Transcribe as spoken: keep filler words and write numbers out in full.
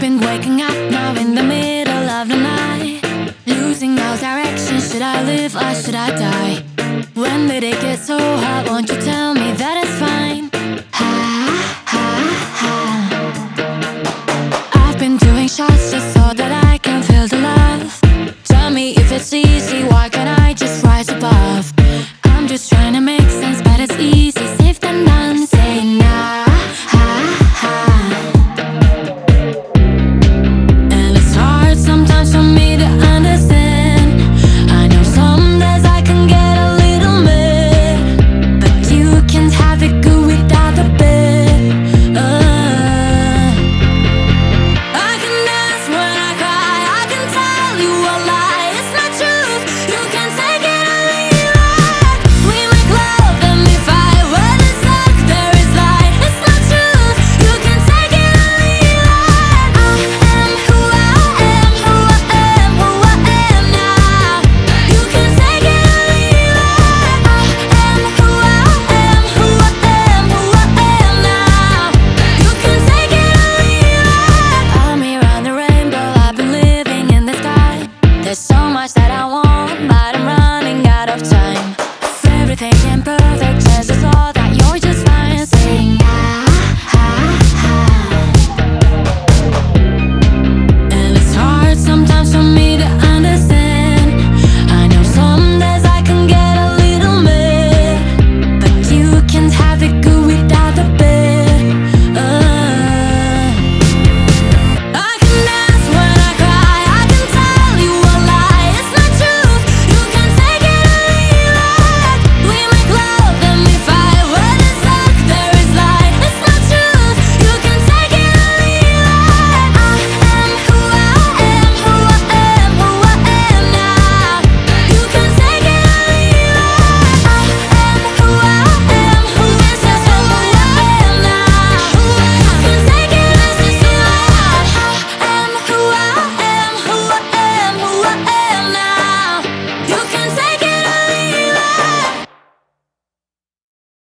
Been waking up now in the middle of the night, losing all direction. Should I live or should I die? When did it get so hard? Won't you tell me?